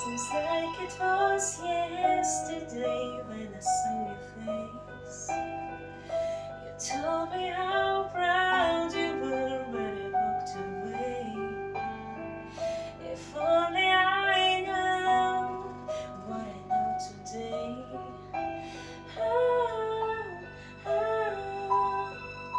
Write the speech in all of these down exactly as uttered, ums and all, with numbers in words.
Seems like it was yesterday when I saw your face. You told me how proud you were when I walked away. If only I knew what I know today. Oh, oh.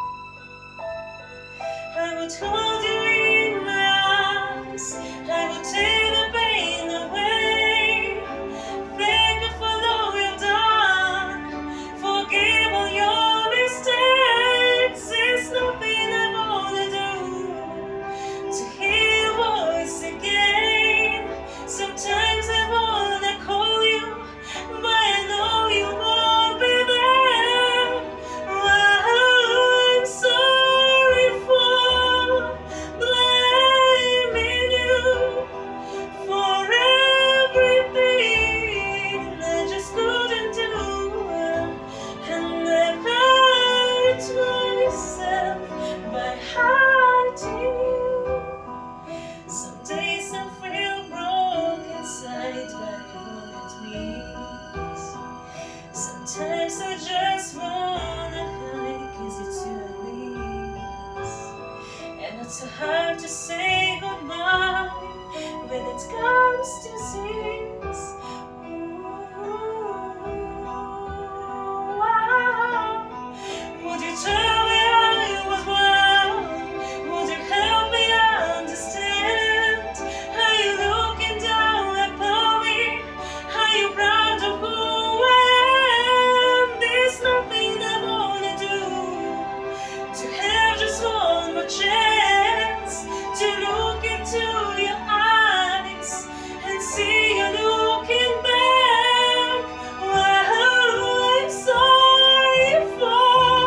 I would hold you in my arms. I would take the pain away. Thank you for all you've done. Forgive all your mistakes. It's nothing I wanna do to hear your voice again. Sometimes I wanna call you, but I know you won't be there. I'm sorry for blaming you for everything I just couldn't do, and I hurt myself by hurting you. Some days I feel broke inside, but I won't admit. Sometimes I just wanna hide, 'cause it's you I miss. And it's so hard to say goodbye when it comes to things. Would you tell me I was wrong? Would you help me understand? Are you looking down upon me? Are you proud of who I am? There's nothing I wanna do to have just one more chance to look into your eyes and see you looking back. Well, I'm sorry for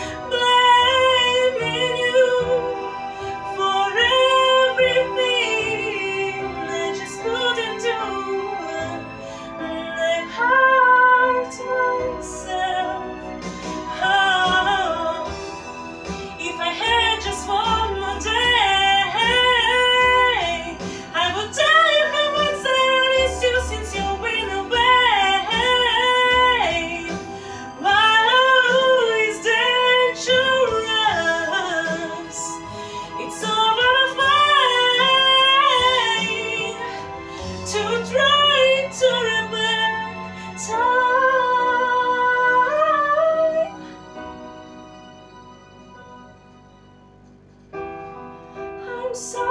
blaming you for everything I just couldn't do, and I hurt myself. Oh, if I had just one more day, I would tell you how much I miss you since you've been away. Love is dangerous. It's over the fine to try to repair time. I'm sorry.